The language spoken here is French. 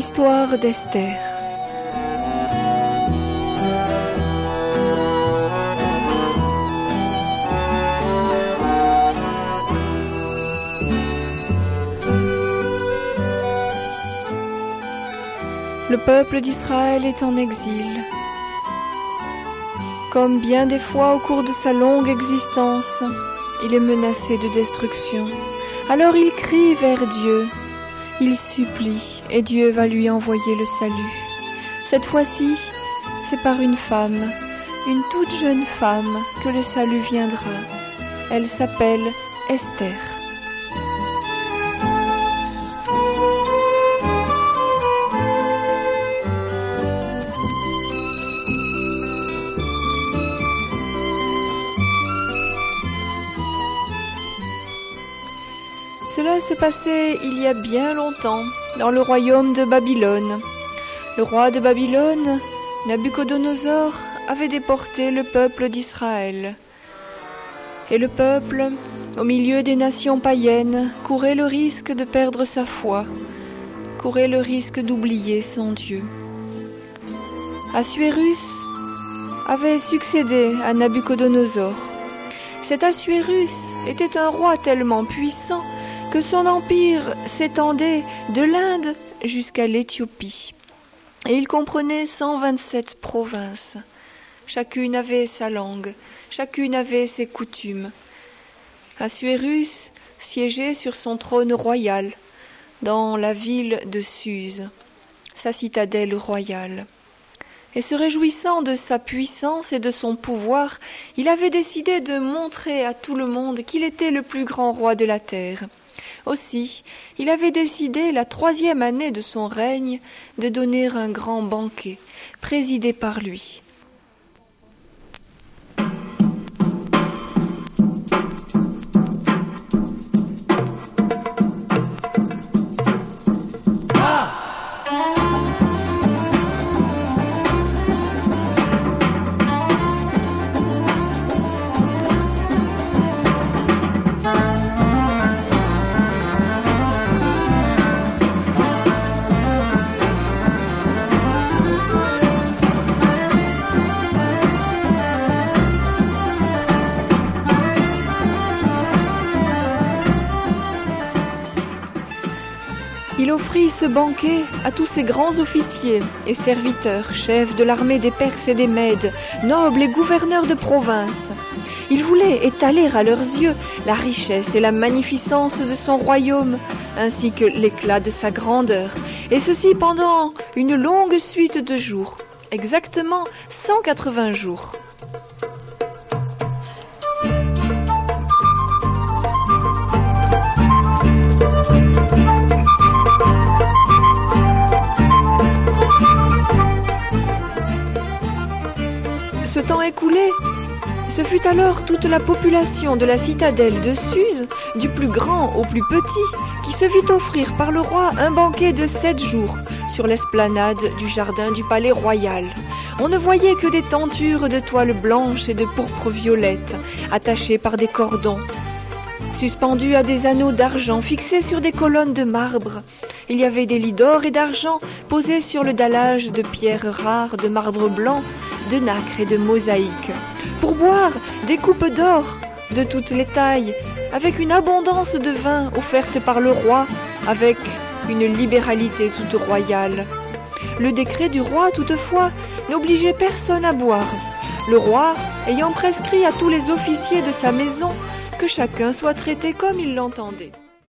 L'histoire d'Esther. Le peuple d'Israël est en exil. Comme bien des fois au cours de sa longue existence, il est menacé de destruction. Alors il crie vers Dieu, il supplie et Dieu va lui envoyer le salut. Cette fois-ci, c'est par une femme, une toute jeune femme, que le salut viendra. Elle s'appelle Esther. Cela s'est passé il y a bien longtemps, dans le royaume de Babylone. Le roi de Babylone, Nabuchodonosor, avait déporté le peuple d'Israël. Et le peuple, au milieu des nations païennes, courait le risque de perdre sa foi, courait le risque d'oublier son Dieu. Assuérus avait succédé à Nabuchodonosor. Cet Assuérus était un roi tellement puissant que son empire s'étendait de l'Inde jusqu'à l'Éthiopie. Et il comprenait 127 provinces. Chacune avait sa langue, chacune avait ses coutumes. Assuérus siégeait sur son trône royal, dans la ville de Suse, sa citadelle royale. Et se réjouissant de sa puissance et de son pouvoir, il avait décidé de montrer à tout le monde qu'il était le plus grand roi de la terre. Aussi, il avait décidé, la 3e année de son règne, de donner un grand banquet, présidé par lui. Il offrit ce banquet à tous ses grands officiers et serviteurs, chefs de l'armée des Perses et des Mèdes, nobles et gouverneurs de province. Il voulait étaler à leurs yeux la richesse et la magnificence de son royaume, ainsi que l'éclat de sa grandeur, et ceci pendant une longue suite de jours, exactement 180 jours. Ce temps écoulé, ce fut alors toute la population de la citadelle de Suse, du plus grand au plus petit, qui se vit offrir par le roi un banquet de 7 jours sur l'esplanade du jardin du palais royal. On ne voyait que des tentures de toile blanche et de pourpre violette, attachées par des cordons, suspendues à des anneaux d'argent fixés sur des colonnes de marbre. Il y avait des lits d'or et d'argent posés sur le dallage de pierres rares, de marbre blanc, de nacre et de mosaïque. Pour boire, des coupes d'or de toutes les tailles, avec une abondance de vin offerte par le roi, avec une libéralité toute royale. Le décret du roi, toutefois, n'obligeait personne à boire, le roi ayant prescrit à tous les officiers de sa maison que chacun soit traité comme il l'entendait.